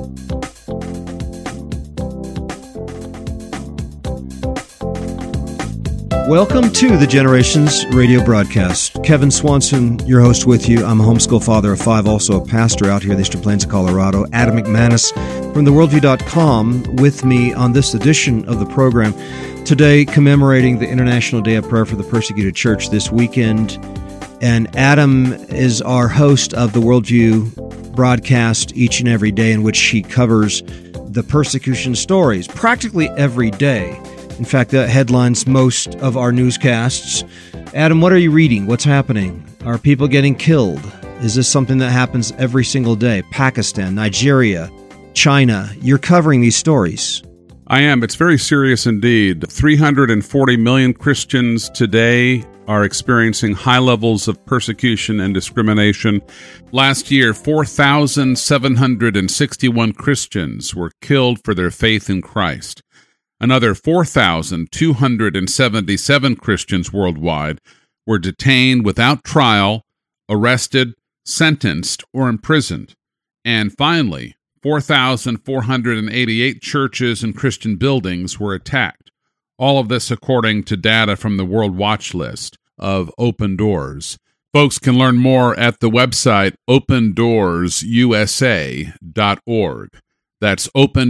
Welcome to the Generations radio broadcast. Kevin Swanson, your host with you. I'm a homeschool father of 5, also a pastor out here in the Eastern Plains of Colorado. Adam McManus from theworldview.com with me on this edition of the program. Today, commemorating the International Day of Prayer for the Persecuted Church this weekend. And Adam is our host of the Worldview broadcast each and every day, in which he covers the persecution stories practically every day. In fact, that headlines most of our newscasts. Adam, what are you reading? What's happening? Are people getting killed? Is this something that happens every single day? Pakistan, Nigeria, China. You're covering these stories. I am. It's very serious indeed. 340 million Christians today are experiencing high levels of persecution and discrimination. Last year, 4,761 Christians were killed for their faith in Christ. Another 4,277 Christians worldwide were detained without trial, arrested, sentenced, or imprisoned. And finally, 4,488 churches and Christian buildings were attacked. All of this according to data from the World Watch List of Open Doors. Folks can learn more at the website opendoorsusa.org. That's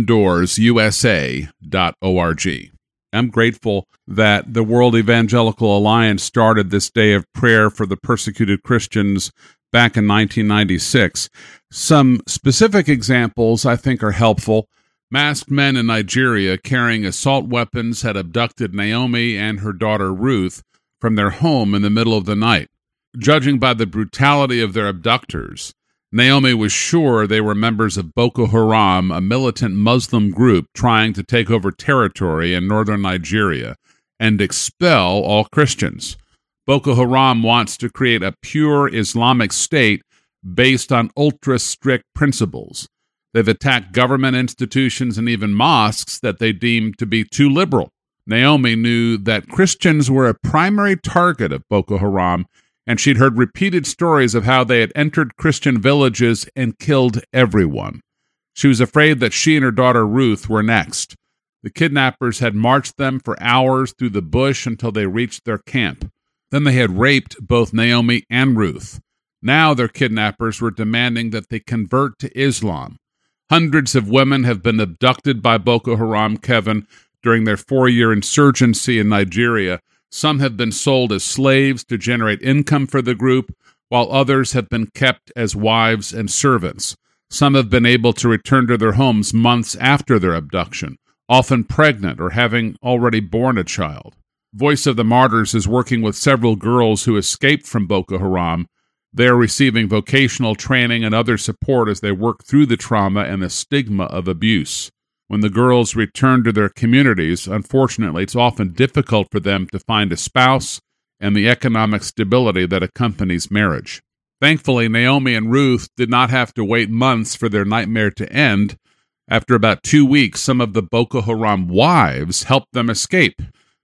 opendoorsusa.org. I'm grateful that the World Evangelical Alliance started this day of prayer for the persecuted Christians back in 1996. Some specific examples I think are helpful. Masked men in Nigeria carrying assault weapons had abducted Naomi and her daughter Ruth from their home in the middle of the night. Judging by the brutality of their abductors, Naomi was sure they were members of Boko Haram, a militant Muslim group trying to take over territory in northern Nigeria and expel all Christians. Boko Haram wants to create a pure Islamic state based on ultra-strict principles. They've attacked government institutions and even mosques that they deem to be too liberal. Naomi knew that Christians were a primary target of Boko Haram, and she'd heard repeated stories of how they had entered Christian villages and killed everyone. She was afraid that she and her daughter Ruth were next. The kidnappers had marched them for hours through the bush until they reached their camp. Then they had raped both Naomi and Ruth. Now their kidnappers were demanding that they convert to Islam. Hundreds of women have been abducted by Boko Haram, Kevin, during their 4-year insurgency in Nigeria. Some have been sold as slaves to generate income for the group, while others have been kept as wives and servants. Some have been able to return to their homes months after their abduction, often pregnant or having already borne a child. Voice of the Martyrs is working with several girls who escaped from Boko Haram. They are receiving vocational training and other support as they work through the trauma and the stigma of abuse. When the girls return to their communities, unfortunately, it's often difficult for them to find a spouse and the economic stability that accompanies marriage. Thankfully, Naomi and Ruth did not have to wait months for their nightmare to end. After about 2 weeks, some of the Boko Haram wives helped them escape.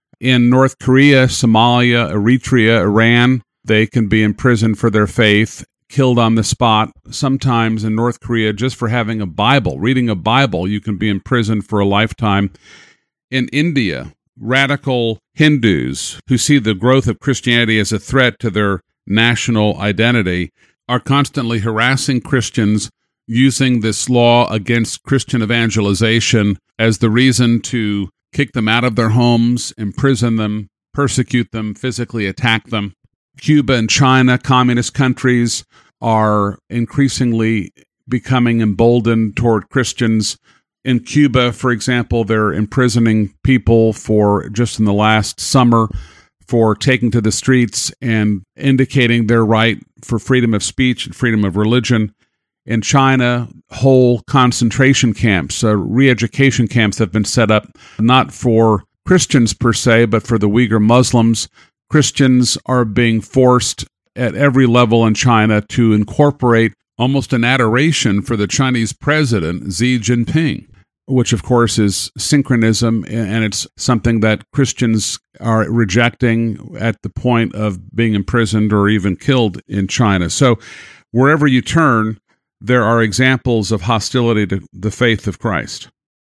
In North Korea, Somalia, Eritrea, Iran, they can be imprisoned for their faith, killed on the spot. Sometimes in North Korea, just for having a Bible, reading a Bible, you can be imprisoned for a lifetime. In India, radical Hindus who see the growth of Christianity as a threat to their national identity are constantly harassing Christians, using this law against Christian evangelization as the reason to kick them out of their homes, imprison them, persecute them, physically attack them. Cuba and China, communist countries, are increasingly becoming emboldened toward Christians. In Cuba, for example, they're imprisoning people for just in the last summer for taking to the streets and indicating their right for freedom of speech and freedom of religion. In China, whole concentration camps, re-education camps have been set up, not for Christians per se, but for the Uyghur Muslims. Christians are being forced at every level in China to incorporate almost an adoration for the Chinese president, Xi Jinping, which of course is synchronism, and it's something that Christians are rejecting at the point of being imprisoned or even killed in China. So wherever you turn, there are examples of hostility to the faith of Christ?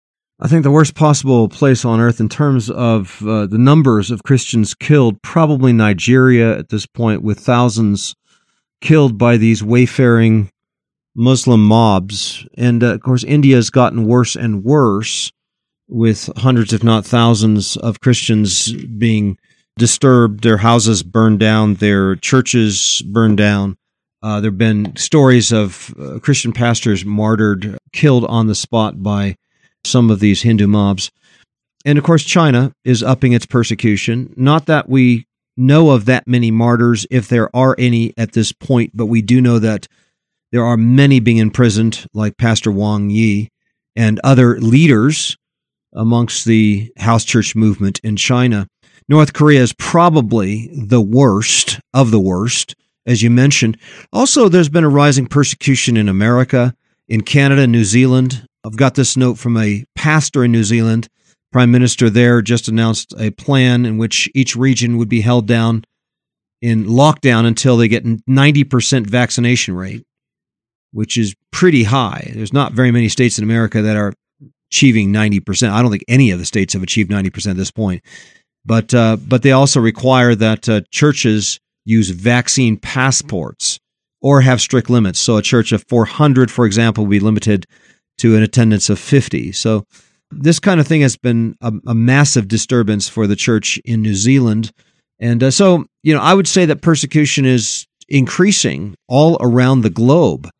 I think the worst possible place on earth in terms of the numbers of Christians killed, probably Nigeria at this point, with thousands killed by these wayfaring Muslim mobs. And, of course, India has gotten worse and worse, with hundreds, if not thousands, of Christians being disturbed, their houses burned down, their churches burned down. There have been stories of Christian pastors martyred, killed on the spot by some of these Hindu mobs. And of course, China is upping its persecution. Not that we know of that many martyrs, if there are any at this point, but we do know that there are many being imprisoned, like Pastor Wang Yi and other leaders amongst the house church movement in China. North Korea is probably the worst of the worst, as you mentioned. Also, there's been a rising persecution in America, in Canada, New Zealand. I've got this note from a pastor in New Zealand. Prime Minister there just announced a plan in which each region would be held down in lockdown until they get 90% vaccination rate, which is pretty high. There's not very many states in America that are achieving 90%. I don't think any of the states have achieved 90% at this point. But they also require that churches use vaccine passports or have strict limits. So a church of 400, for example, will be limited to an attendance of 50. So this kind of thing has been a massive disturbance for the church in New Zealand. And so, I would say that persecution is increasing all around the globe,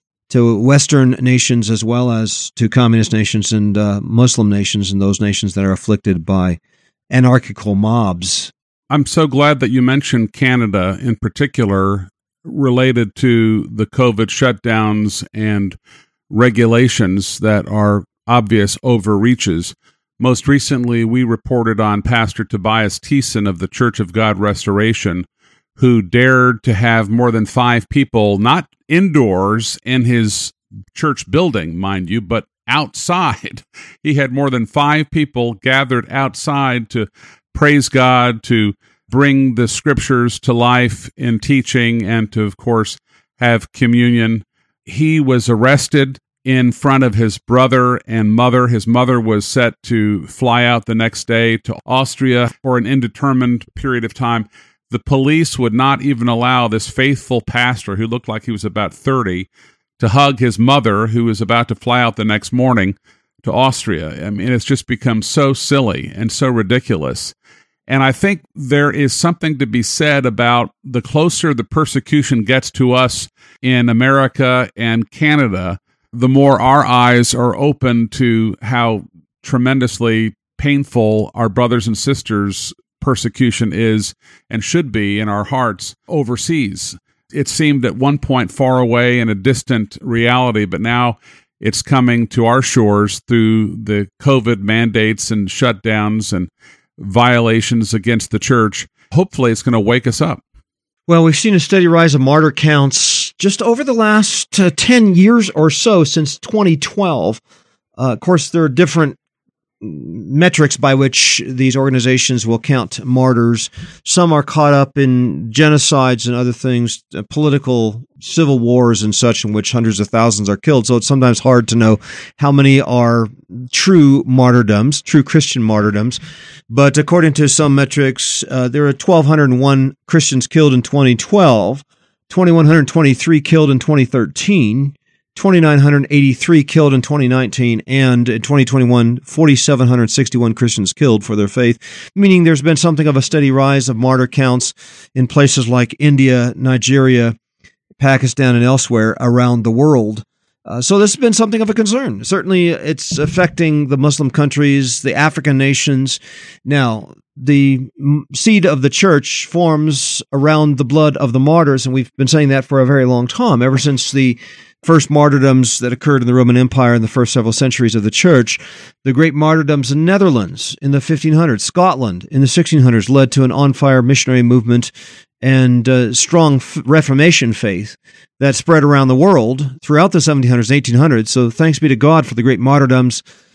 to Western nations as well as to communist nations and Muslim nations and those nations that are afflicted by anarchical mobs. I'm so glad that you mentioned Canada in particular, related to the COVID shutdowns and regulations that are obvious overreaches. Most recently, we reported on Pastor Tobias Thiessen of the Church of God Restoration, who dared to have more than 5 people, not indoors in his church building, mind you, but outside. He had more than 5 people gathered outside to praise God, to bring the scriptures to life in teaching, and to, of course, have communion. He was arrested in front of his brother and mother. His mother was set to fly out the next day to Austria for an indeterminate period of time. The police would not even allow this faithful pastor, who looked like he was about 30, to hug his mother, who was about to fly out the next morning to Austria. I mean, it's just become so silly and so ridiculous. And I think there is something to be said about the closer the persecution gets to us in America and Canada, the more our eyes are open to how tremendously painful our brothers and sisters' persecution is and should be in our hearts overseas. It seemed at one point far away in a distant reality, but now it's coming to our shores through the COVID mandates and shutdowns and violations against the church. Hopefully it's going to wake us up. Well, we've seen a steady rise of martyr counts just over the last 10 years or so, since 2012. Of course, there are different metrics by which these organizations will count martyrs. Some are caught up in genocides and other things, political civil wars and such, in which hundreds of thousands are killed. So it's sometimes hard to know how many are true martyrdoms, true Christian martyrdoms. But according to some metrics, there are 1,201 Christians killed in 2012, 2,123 killed in 2013, 2,983 killed in 2019, and in 2021, 4,761 Christians killed for their faith, meaning there's been something of a steady rise of martyr counts in places like India, Nigeria, Pakistan, and elsewhere around the world. So this has been something of a concern. Certainly, it's affecting the Muslim countries, the African nations. Now, the seed of the church forms around the blood of the martyrs, and we've been saying that for a very long time, ever since the first martyrdoms that occurred in the Roman Empire in the first several centuries of the church. The great martyrdoms in Netherlands in the 1500s, Scotland in the 1600s led to an on-fire missionary movement and strong Reformation faith that spread around the world throughout the 1700s and 1800s. So thanks be to God for the great martyrdoms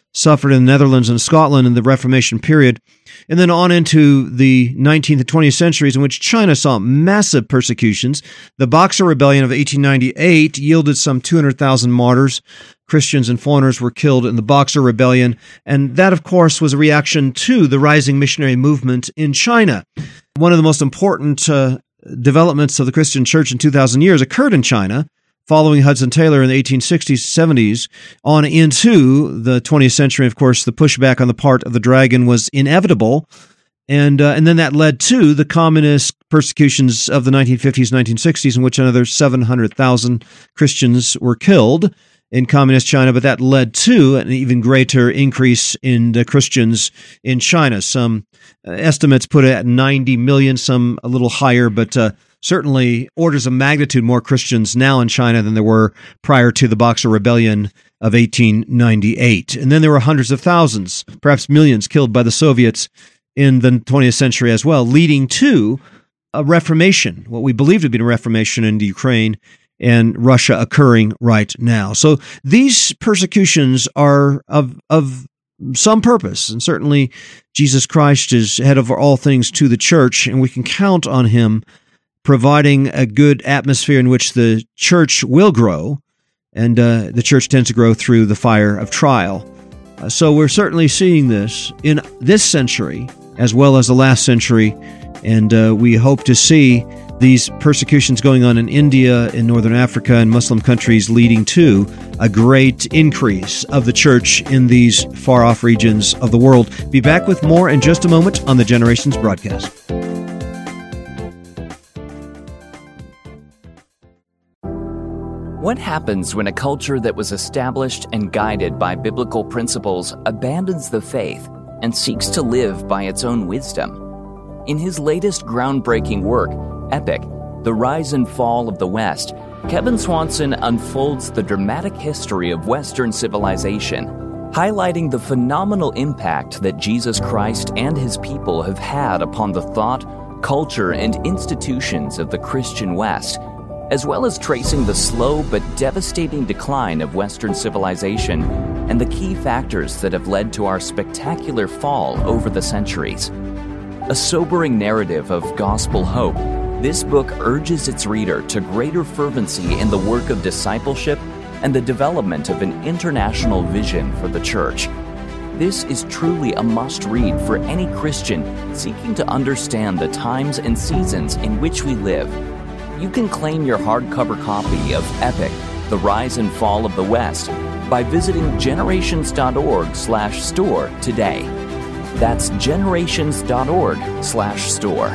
suffered in the Netherlands and Scotland in the Reformation period, and then on into the 19th and 20th centuries, in which China saw massive persecutions. The Boxer Rebellion of 1898 yielded some 200,000 martyrs. Christians and foreigners were killed in the Boxer Rebellion, and that, of course, was a reaction to the rising missionary movement in China. One of the most important developments of the Christian church in 2,000 years occurred in China, following Hudson Taylor in the 1860s, 70s, on into the 20th century. Of course, the pushback on the part of the dragon was inevitable, and then that led to the communist persecutions of the 1950s, 1960s, in which another 700,000 Christians were killed in communist China, but that led to an even greater increase in the Christians in China. Some estimates put it at 90 million, some a little higher, but certainly orders of magnitude more Christians now in China than there were prior to the Boxer Rebellion of 1898. And then there were hundreds of thousands, perhaps millions, killed by the Soviets in the 20th century as well, leading to a reformation, what we believe to be a reformation in the Ukraine and Russia occurring right now. So these persecutions are of some purpose, and certainly Jesus Christ is head of all things to the church, and we can count on him providing a good atmosphere in which the church will grow, and the church tends to grow through the fire of trial. So we're certainly seeing this in this century as well as the last century, and we hope to see these persecutions going on in India, in Northern Africa, and Muslim countries leading to a great increase of the church in these far-off regions of the world. Be back with more in just a moment on the Generations broadcast. What happens when a culture that was established and guided by biblical principles abandons the faith and seeks to live by its own wisdom? In his latest groundbreaking work, Epic, The Rise and Fall of the West, Kevin Swanson unfolds the dramatic history of Western civilization, highlighting the phenomenal impact that Jesus Christ and his people have had upon the thought, culture, and institutions of the Christian West, as well as tracing the slow but devastating decline of Western civilization and the key factors that have led to our spectacular fall over the centuries. A sobering narrative of gospel hope, this book urges its reader to greater fervency in the work of discipleship and the development of an international vision for the church. This is truly a must-read for any Christian seeking to understand the times and seasons in which we live. You can claim your hardcover copy of Epic, The Rise and Fall of the West by visiting generations.org/store today. That's generations.org/store.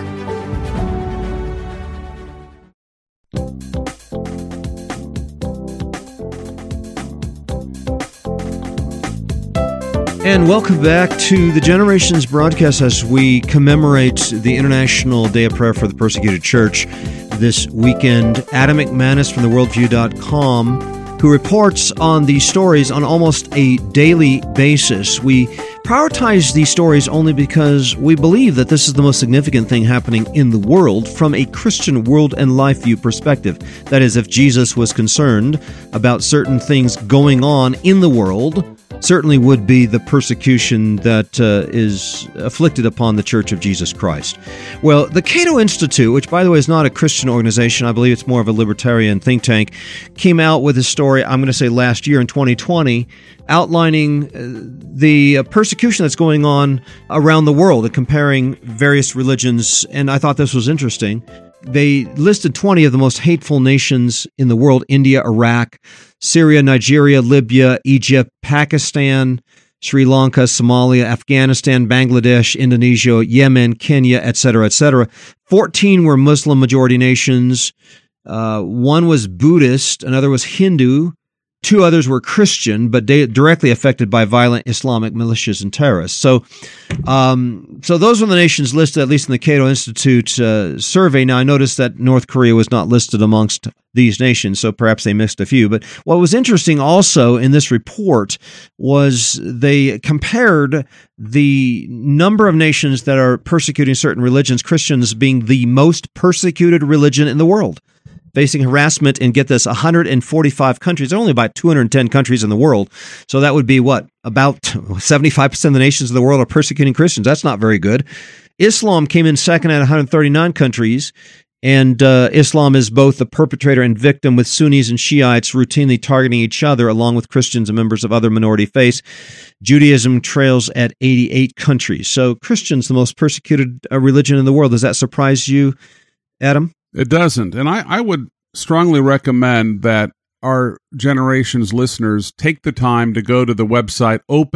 And welcome back to the Generations broadcast as we commemorate the International Day of Prayer for the Persecuted Church this weekend. Adam McManus from theworldview.com, who reports on these stories on almost a daily basis. We prioritize these stories only because we believe that this is the most significant thing happening in the world from a Christian world and life view perspective. That is, if Jesus was concerned about certain things going on in the world, certainly would be the persecution that is afflicted upon the Church of Jesus Christ. Well, the Cato Institute, which, by the way, is not a Christian organization, I believe it's more of a libertarian think tank, came out with a story, I'm going to say last year in 2020, outlining the persecution that's going on around the world and comparing various religions, and I thought this was interesting. They listed 20 of the most hateful nations in the world: India, Iraq, Syria, Nigeria, Libya, Egypt, Pakistan, Sri Lanka, Somalia, Afghanistan, Bangladesh, Indonesia, Yemen, Kenya, etc., etc. 14 were Muslim majority nations. One was Buddhist, another was Hindu. 2 others were Christian, but directly affected by violent Islamic militias and terrorists. So those were the nations listed, at least in the Cato Institute survey. Now, I noticed that North Korea was not listed amongst these nations, so perhaps they missed a few. But what was interesting also in this report was they compared the number of nations that are persecuting certain religions, Christians being the most persecuted religion in the world. facing harassment in, get this, 145 countries. There are only about 210 countries in the world. So that would be what? About 75% of the nations of the world are persecuting Christians. That's not very good. Islam came in second at 139 countries. And Islam is both the perpetrator and victim, with Sunnis and Shiites routinely targeting each other, along with Christians and members of other minority faiths. Judaism trails at 88 countries. So Christians, the most persecuted religion in the world. Does that surprise you, Adam? It doesn't. And I would strongly recommend that our generation's listeners take the time to go to the website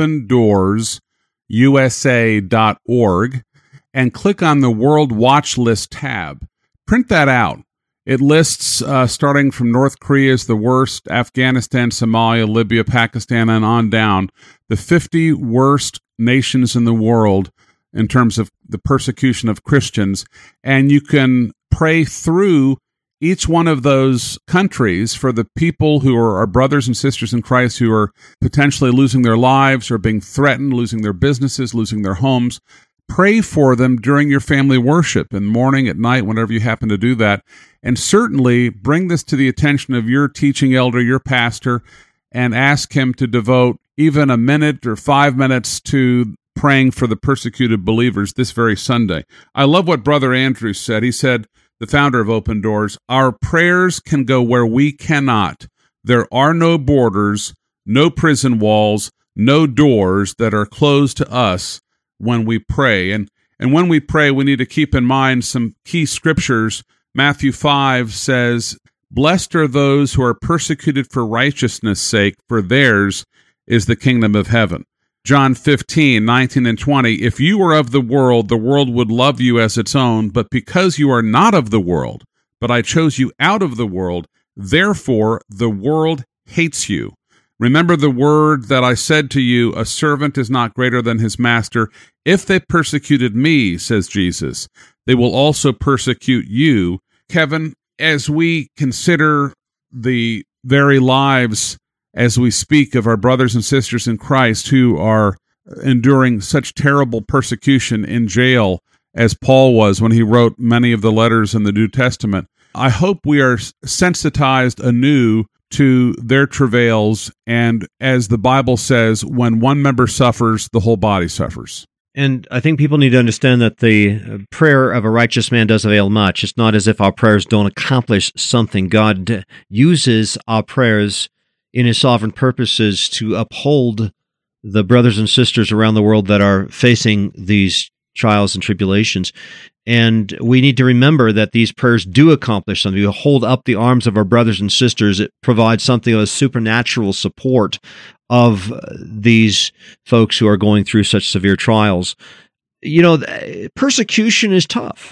opendoorusa.org and click on the World Watch List tab. Print that out. It lists, starting from North Korea as the worst, Afghanistan, Somalia, Libya, Pakistan, and on down, the 50 worst nations in the world in terms of the persecution of Christians. And you can pray through each one of those countries for the people who are our brothers and sisters in Christ who are potentially losing their lives or being threatened, losing their businesses, losing their homes. Pray for them during your family worship, in morning, at night, whenever you happen to do that. And certainly bring this to the attention of your teaching elder, your pastor, and ask him to devote even a minute or 5 minutes to praying for the persecuted believers this very Sunday. I love what Brother Andrew said. He said, the founder of Open Doors, our prayers can go where we cannot. There are no borders, no prison walls, no doors that are closed to us when we pray. And when we pray, we need to keep in mind some key scriptures. Matthew 5 says, blessed are those who are persecuted for righteousness' sake, for theirs is the kingdom of heaven. John 15, 19 and 20, if you were of the world would love you as its own, but because you are not of the world, but I chose you out of the world, therefore the world hates you. Remember the word that I said to you, a servant is not greater than his master. If they persecuted me, says Jesus, they will also persecute you. Kevin, as we consider the very lives as we speak of our brothers and sisters in Christ who are enduring such terrible persecution in jail as Paul was when he wrote many of the letters in the New Testament, I hope we are sensitized anew to their travails, and as the Bible says, when one member suffers, the whole body suffers. And I think people need to understand that the prayer of a righteous man does avail much. It's not as if our prayers don't accomplish something. God uses our prayers in his sovereign purposes to uphold the brothers and sisters around the world that are facing these trials and tribulations. And we need to remember that these prayers do accomplish something. We hold up the arms of our brothers and sisters. It provides something of a supernatural support of these folks who are going through such severe trials. You know, persecution is tough.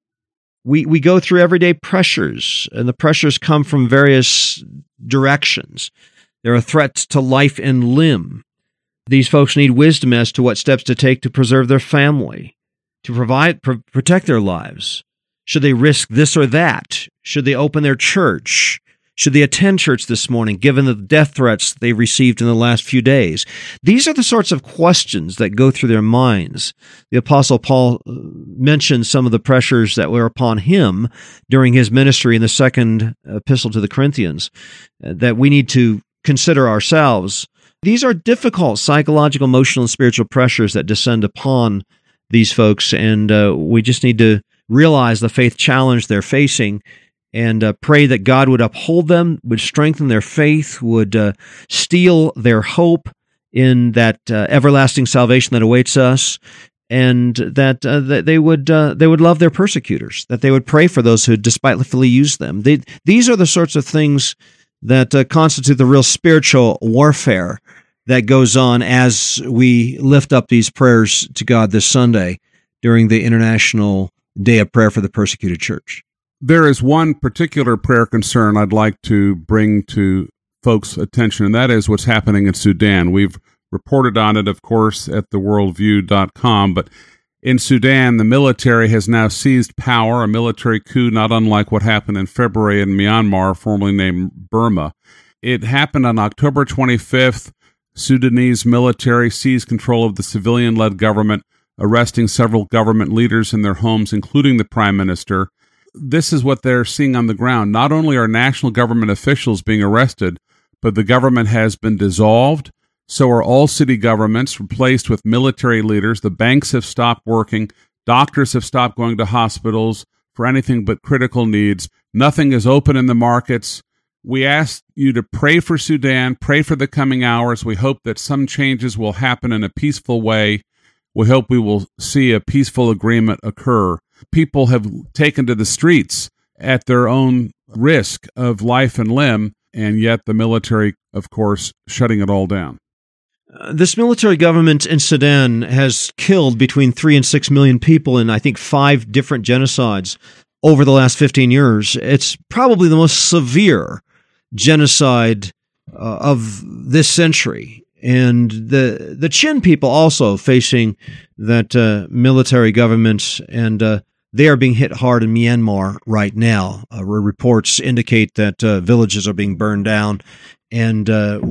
We go through everyday pressures, and the pressures come from various directions. There are threats to life and limb. These folks need wisdom as to what steps to take to preserve their family, to protect their lives. Should they risk this or that? Should they open their church? Should they attend church this morning, given the death threats they received in the last few days? These are the sorts of questions that go through their minds. The Apostle Paul mentioned some of the pressures that were upon him during his ministry in the second epistle to the Corinthians that we need to consider ourselves. These are difficult psychological, emotional, and spiritual pressures that descend upon these folks, and we just need to realize the faith challenge they're facing and pray that God would uphold them, would strengthen their faith, would steel their hope in that everlasting salvation that awaits us, and that they would love their persecutors, that they would pray for those who despitefully use them. These are the sorts of things that constitute the real spiritual warfare that goes on as we lift up these prayers to God this Sunday during the International Day of Prayer for the Persecuted Church. There is one particular prayer concern I'd like to bring to folks' attention, and that is what's happening in Sudan. We've reported on it, of course, at theworldview.com, but in Sudan, the military has now seized power, a military coup not unlike what happened in February in Myanmar, formerly named Burma. It happened on October 25th. Sudanese military seized control of the civilian-led government, arresting several government leaders in their homes, including the prime minister. this is what they're seeing on the ground. Not only are national government officials being arrested, but the government has been dissolved. So are all city governments replaced with military leaders. The banks have stopped working. Doctors have stopped going to hospitals for anything but critical needs. Nothing is open in the markets. We ask you to pray for Sudan, pray for the coming hours. We hope that some changes will happen in a peaceful way. We hope we will see a peaceful agreement occur. People have taken to the streets at their own risk of life and limb, and yet the military, of course, shutting it all down. This military government in Sudan has killed between 3 and 6 million people in, I think, 5 different genocides over the last 15 years. It's probably the most severe genocide of this century. And the Chin people also facing that military government, and they are being hit hard in Myanmar right now. Reports indicate that villages are being burned down. And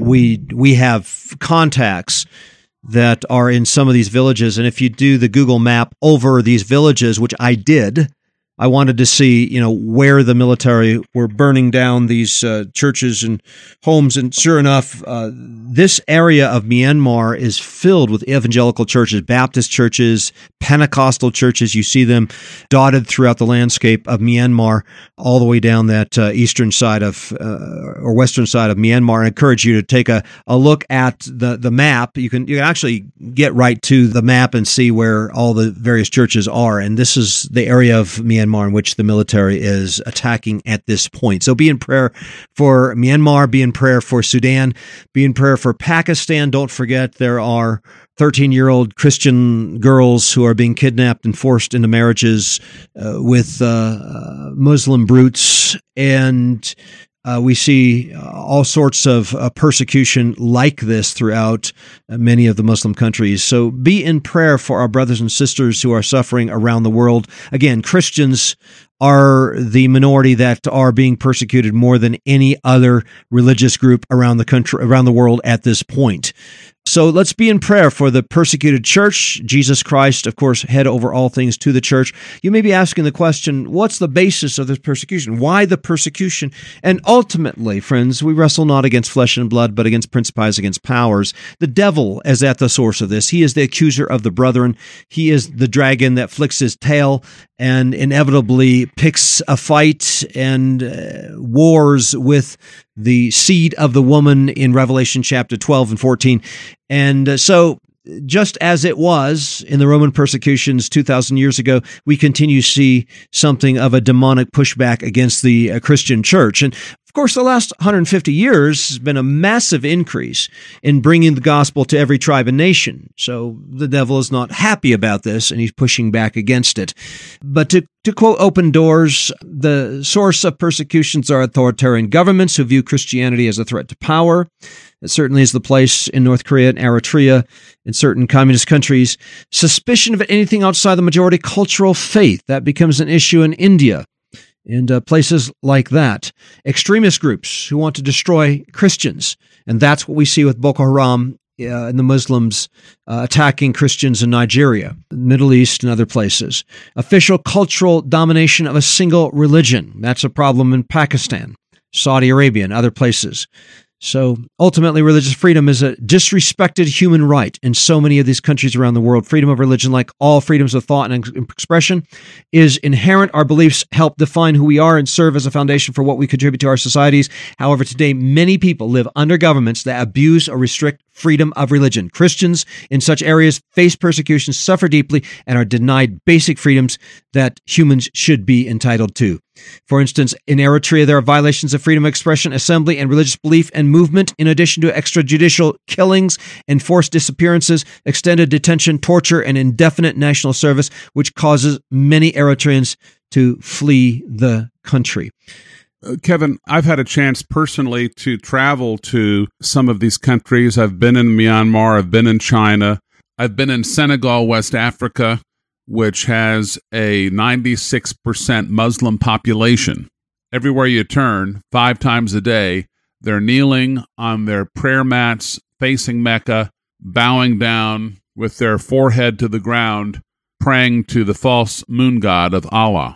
we have contacts that are in some of these villages. And if you do the Google map over these villages, which I did, I wanted to see, where the military were burning down these churches and homes. And sure enough, this area of Myanmar is filled with evangelical churches, Baptist churches, Pentecostal churches. You see them dotted throughout the landscape of Myanmar, all the way down that eastern side of, or western side of Myanmar. I encourage you to take a look at the map. You can actually get right to the map and see where all the various churches are. And this is the area of Myanmar in which the military is attacking at this point. So be in prayer for Myanmar, be in prayer for Sudan, be in prayer for Pakistan. Don't forget there are 13-year-old Christian girls who are being kidnapped and forced into marriages with Muslim brutes, and we see all sorts of persecution like this throughout many of the Muslim countries. So be in prayer for our brothers and sisters who are suffering around the world. Again, Christians are the minority that are being persecuted more than any other religious group around the country, around the world at this point. So let's be in prayer for the persecuted church. Jesus Christ, of course, head over all things to the church. You may be asking the question, what's the basis of this persecution? Why the persecution? And ultimately, friends, we wrestle not against flesh and blood, but against principalities, against powers. The devil is at the source of this. He is the accuser of the brethren. He is the dragon that flicks his tail and inevitably picks a fight and wars with the seed of the woman in Revelation chapter 12 and 14. And so just as it was in the Roman persecutions 2,000 years ago, we continue to see something of a demonic pushback against the Christian church. And of course, the last 150 years has been a massive increase in bringing the gospel to every tribe and nation. So the devil is not happy about this, and he's pushing back against it. But to quote Open Doors, the source of persecutions are authoritarian governments who view Christianity as a threat to power. It certainly is the place in North Korea and Eritrea, in certain communist countries. Suspicion of anything outside the majority cultural faith, that becomes an issue in India and places like that. Extremist groups who want to destroy Christians. And that's what we see with Boko Haram and the Muslims attacking Christians in Nigeria, the Middle East, and other places. Official cultural domination of a single religion. That's a problem in Pakistan, Saudi Arabia, and other places. So ultimately, religious freedom is a disrespected human right in so many of these countries around the world. Freedom of religion, like all freedoms of thought and expression, is inherent. Our beliefs help define who we are and serve as a foundation for what we contribute to our societies. However, today, many people live under governments that abuse or restrict freedom of religion. Christians in such areas face persecution, suffer deeply, and are denied basic freedoms that humans should be entitled to. For instance, in Eritrea, there are violations of freedom of expression, assembly, and religious belief and movement, in addition to extrajudicial killings, enforced disappearances, extended detention, torture, and indefinite national service, which causes many Eritreans to flee the country. Kevin, I've had a chance personally to travel to some of these countries. I've been in Myanmar, I've been in China, I've been in Senegal, West Africa, which has a 96% Muslim population. Everywhere you turn, 5 times a day, they're kneeling on their prayer mats, facing Mecca, bowing down with their forehead to the ground, praying to the false moon god of Allah.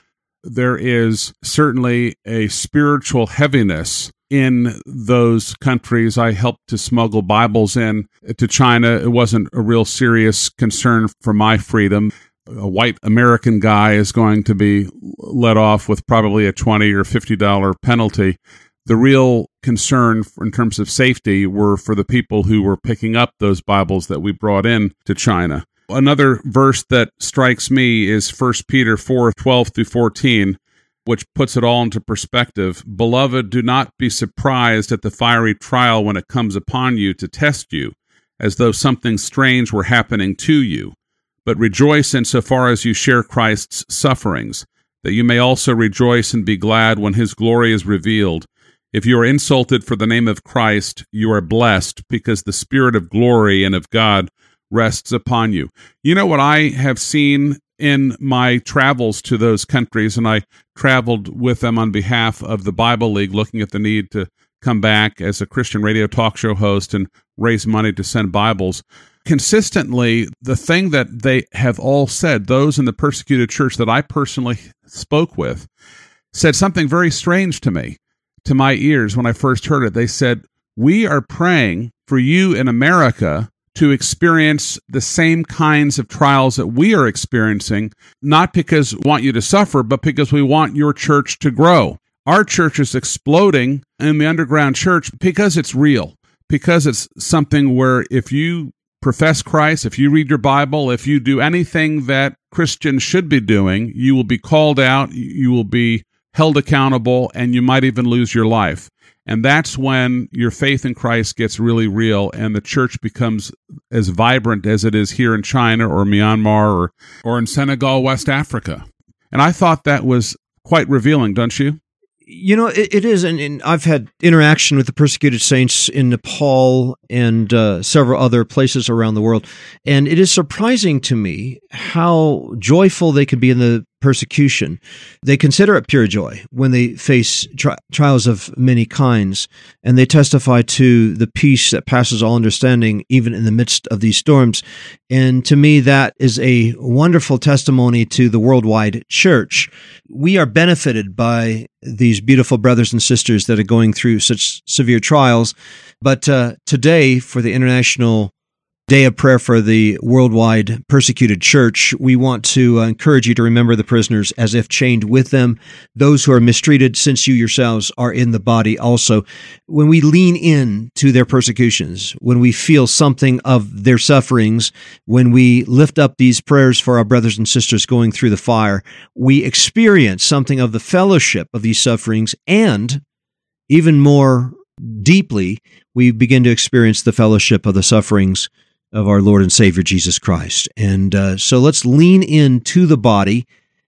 there is certainly a spiritual heaviness in those countries. I helped to smuggle Bibles in to China. It wasn't a real serious concern for my freedom. A white American guy is going to be let off with probably a $20 or $50 penalty. The real concern in terms of safety were for the people who were picking up those Bibles that we brought in to China. Another verse that strikes me is 1 Peter 4:12 through 14, which puts it all into perspective. Beloved, do not be surprised at the fiery trial when it comes upon you to test you, as though something strange were happening to you. But rejoice insofar as you share Christ's sufferings, that you may also rejoice and be glad when his glory is revealed. If you are insulted for the name of Christ, you are blessed, because the Spirit of glory and of God rests upon you. You know what I have seen in my travels to those countries, and I traveled with them on behalf of the Bible League, looking at the need to come back as a Christian radio talk show host and raise money to send Bibles. Consistently, the thing that they have all said, those in the persecuted church that I personally spoke with, said something very strange to me, to my ears when I first heard it. They said, we are praying for you in America to experience the same kinds of trials that we are experiencing, not because we want you to suffer, but because we want your church to grow. Our church is exploding in the underground church because it's real, because it's something where if you profess Christ, if you read your Bible, if you do anything that Christians should be doing, you will be called out, you will be held accountable, and you might even lose your life. And that's when your faith in Christ gets really real, and the church becomes as vibrant as it is here in China or Myanmar or in Senegal, West Africa. And I thought that was quite revealing, don't you? You know, it is, and I've had interaction with the persecuted saints in Nepal and several other places around the world, and it is surprising to me how joyful they can be in the persecution. They consider it pure joy when they face trials of many kinds, and they testify to the peace that passes all understanding, even in the midst of these storms. And to me, that is a wonderful testimony to the worldwide church. We are benefited by these beautiful brothers and sisters that are going through such severe trials. But today, for the International Day of Prayer for the worldwide persecuted church, we want to encourage you to remember the prisoners as if chained with them, those who are mistreated, since you yourselves are in the body also. When we lean in to their persecutions, when we feel something of their sufferings, when we lift up these prayers for our brothers and sisters going through the fire, we experience something of the fellowship of these sufferings, and even more deeply, we begin to experience the fellowship of the sufferings of our Lord and Savior Jesus Christ. And so let's lean into the body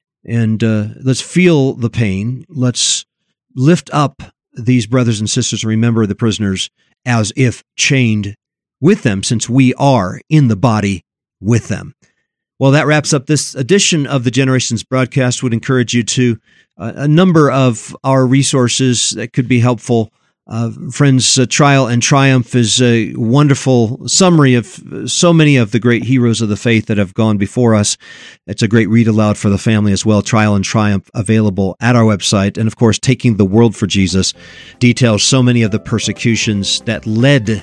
and let's feel the pain. Let's lift up these brothers and sisters and remember the prisoners as if chained with them, since we are in the body with them. Well, that wraps up this edition of the Generations broadcast. Would encourage you to a number of our resources that could be helpful. Friends, Trial and Triumph is a wonderful summary of so many of the great heroes of the faith that have gone before us. It's a great read aloud for the family as well. Trial and Triumph available at our website. And of course, Taking the World for Jesus details so many of the persecutions that led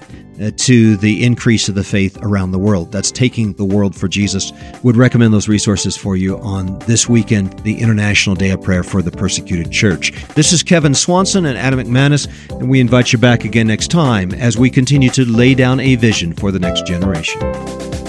to the increase of the faith around the world. That's Taking the World for Jesus. Would recommend those resources for you on this weekend, the International Day of Prayer for the Persecuted Church. This is Kevin Swanson and Adam McManus, and we invite you back again next time as we continue to lay down a vision for the next generation.